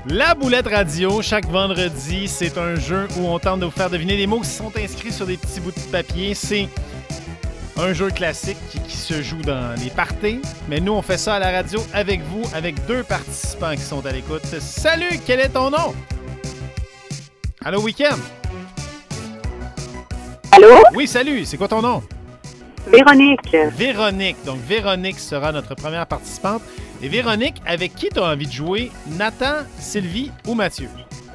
La Boulette Radio, chaque vendredi, c'est un jeu où on tente de vous faire deviner des mots qui sont inscrits sur des petits bouts de papier. C'est un jeu classique qui se joue dans les parties, mais nous, on fait ça à la radio avec vous, avec deux participants qui sont à l'écoute. Salut, quel est ton nom? Allô, Week-end? Allô? Oui, salut, c'est quoi ton nom? Véronique. Véronique. Donc, Véronique sera notre première participante. Et Véronique, avec qui tu as envie de jouer? Nathan, Sylvie ou Mathieu?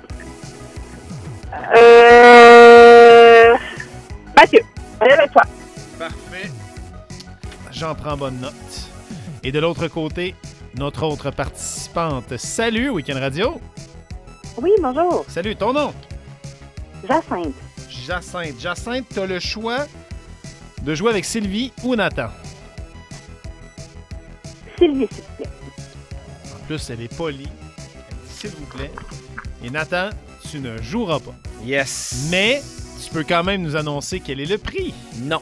Mathieu. Allez avec toi. Parfait. J'en prends bonne note. Et de l'autre côté, notre autre participante. Salut, Week-end Radio. Oui, bonjour. Salut, ton nom? Jacinthe. Jacinthe. Jacinthe, tu as le choix de jouer avec Sylvie ou Nathan. Sylvie, s'il vous plaît. En plus, elle est polie. Elle dit, s'il vous plaît. Et Nathan, tu ne joueras pas. Yes. Mais tu peux quand même nous annoncer quel est le prix. Non.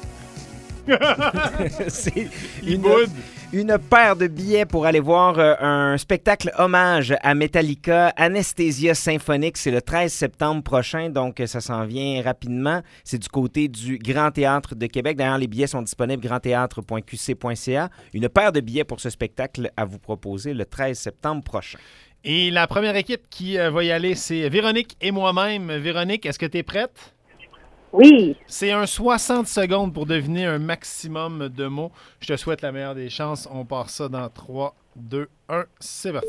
C'est une paire de billets pour aller voir un spectacle hommage à Metallica, Anesthesia Symphonique. C'est le 13 septembre prochain, donc ça s'en vient rapidement. C'est du côté du Grand Théâtre de Québec. D'ailleurs, les billets sont disponibles grandthéâtre.qc.ca. Une paire de billets pour ce spectacle à vous proposer le 13 septembre prochain. Et la première équipe qui va y aller, c'est Véronique et moi-même. Véronique, est-ce que tu es prête? Oui. C'est un 60 secondes pour deviner un maximum de mots. Je te souhaite la meilleure des chances. On part ça dans 3, 2, 1. C'est parti.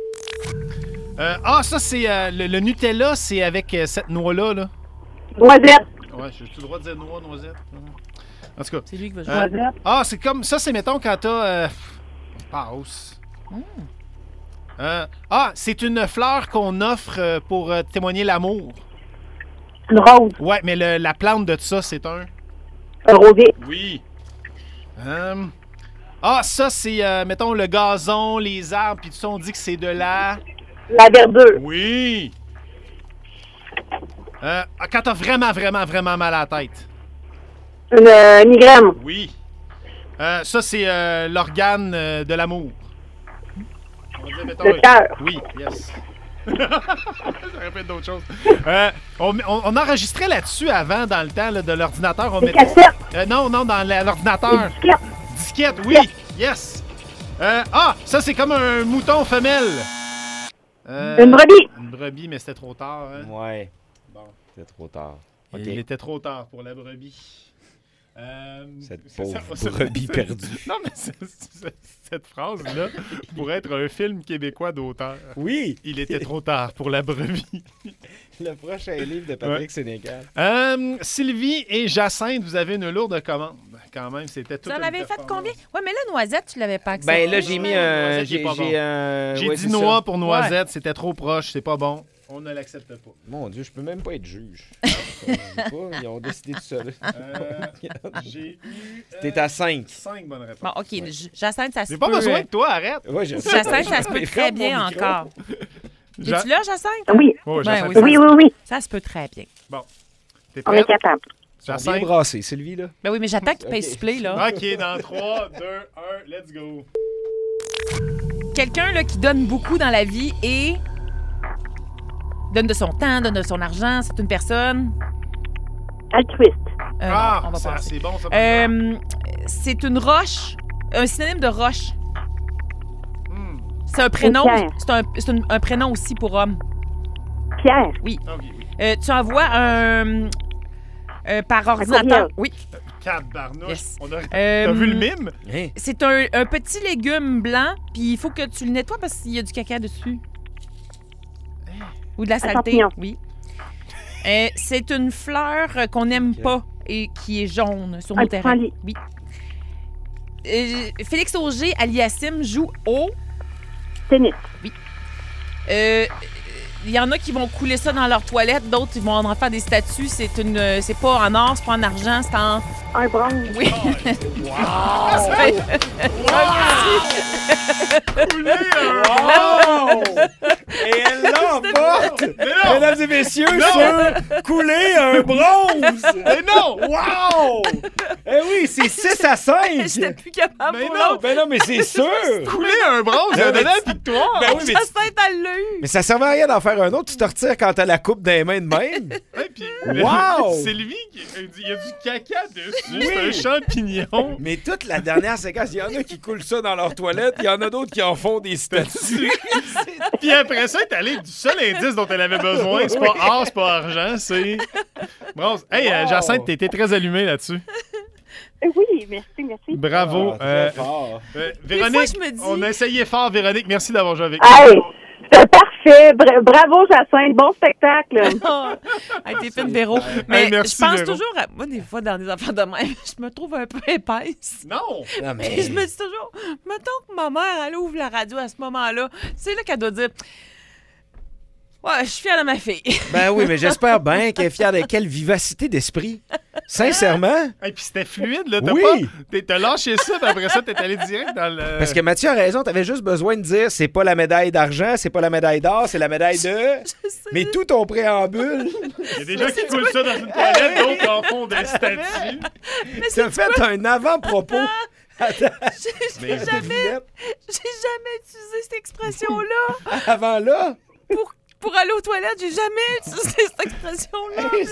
Ça, c'est le Nutella, c'est avec cette noix-là. Là. Noisette. Ouais, j'ai le droit de dire noix, noisette. En tout cas. C'est lui qui va jouer. Noisette. C'est comme ça, c'est mettons quand t'as... Pause. C'est une fleur qu'on offre pour témoigner l'amour. Une rose. Ouais, mais la plante de ça, c'est un... Un rosier. Oui. Ça, c'est, mettons, le gazon, les arbres, puis tout ça, on dit que c'est de la... La verdure. Oui. Quand t'as vraiment, vraiment, vraiment mal à la tête. Une migraine. Oui. Ça, c'est l'organe de l'amour. On va dire, mettons, Le cœur. Oui, yes. Ça répète d'autres choses. On enregistrait là-dessus avant, dans le temps là, de l'ordinateur. Des cassettes. Non, dans l'ordinateur. Des disquettes. Disquette, oui. Yes. Ça, c'est comme un mouton femelle. Une brebis. Une brebis, mais c'était trop tard. Hein? Ouais. Bon. C'était trop tard. Okay. Il était trop tard pour la brebis. Cette pauvre brebis perdue. Non, mais cette phrase-là pourrait être un film québécois d'auteur. Oui! Il était trop tard pour la brebis. Le prochain livre de Patrick Sénécal. Sylvie et Jacinthe, vous avez une lourde commande. Quand même, c'était tout. Tu en avais fait combien? Oui, mais là, noisette, tu l'avais pas accepté. Ben là, j'ai mis un... J'ai dit noix pour noisette, c'était trop proche, c'est pas bon. On ne l'accepte pas. Mon Dieu, je peux même pas être juge. Ils ont décidé tout seul. J'ai eu... T'es à 5. 5 bonnes réponses. Bon, OK. Jacinthe, ça se peut... J'ai pas besoin de toi, arrête. Ouais, Jacinthe, ça se peut très bien encore. Es-tu là, Jacinthe? Oui. Oh, Ben Oui. Ça se peut très bien. Bon. T'es On est prête? capable. Bien Jacinthe? brassé, Sylvie, là. Ben oui, mais j'attends qu'il paye supplé, là. OK, dans 3, 2, 1, let's go. Quelqu'un là, qui donne beaucoup dans la vie et donne de son temps, donne de son argent. C'est une personne... Altruiste. non, on va passer. C'est bon, ça. C'est une roche, un synonyme de roche. C'est un prénom. C'est un prénom aussi pour homme. Pierre. Oui. Oui. Tu envoies par ordinateur. Oui. Tabarnouche. Yes. T'as vu le mime? Hein? C'est un petit légume blanc, puis il faut que tu le nettoies parce qu'il y a du caca dessus. Ou de la saleté. champignon. Oui. C'est une fleur qu'on n'aime pas et qui est jaune sur nos terrains. pissenlit. Oui. Félix Auger-Aliassime joue au... Tennis. Oui. Il y en a qui vont couler ça dans leur toilette, d'autres ils vont en faire des statues. C'est pas en or, c'est pas en argent, c'est en... Un bronze. Oui. Wow! Et elle l'emporte! Mesdames et messieurs, sur couler un bronze! Mais non! Wow! Eh oui, c'est 6-5! J'étais plus capable Mais pour non. l'autre. Ben non, mais c'est sûr! Couler un bronze, ça a donné la victoire! Ben oui, mais, Jacinthe, elle l'a eu. mais ça servait à rien d'en faire un autre. Tu te retires quand t'as la coupe dans les mains de même. Ouais, puis, Wow! Sylvie, il y a du caca dessus, Oui. c'est un champignon. Mais toute la dernière séquence, il y en a qui coulent ça dans leur toilette, il y en a d'autres qui en font des statues. Puis après ça, elle est allée du seul indice dont elle avait besoin. C'est pas or, c'est pas argent, c'est bronze. Hey, Wow. Jacinthe, t'étais très allumée là-dessus. Oui, merci. Bravo. Très fort. Véronique, fois, je me dis- on a essayé fort, Véronique. Merci d'avoir joué avec Hey, c'était parfait. Bravo, Jacinthe. Bon spectacle. Hey, t'es fine, Véro. Mais merci, je pense Véro. toujours à... Moi, des fois, dans des affaires de même, je me trouve un peu épaisse. nous. Non! Non, mais... Et je me dis toujours, mettons que ma mère, elle ouvre la radio à ce moment-là, c'est là qu'elle doit dire... Ouais, je suis fière de ma fille. Ben oui, mais j'espère bien qu'elle est fière de quelle vivacité d'esprit. Sincèrement. Et puis c'était fluide, là. T'as Oui. t'as lâché ça, puis après ça, t'es allé direct dans le. Parce que Mathieu a raison, t'avais juste besoin de dire c'est pas la médaille d'argent, c'est pas la médaille d'or, c'est la médaille de. Je sais. Mais tout ton préambule, Il y a des gens qui coulent ça dans une toilette, d'autres en font des statues. t'as fait un avant-propos. J'ai Mais- jamais utilisé cette expression-là. Avant là. Pour aller aux toilettes, j'ai jamais utilisé cette expression-là.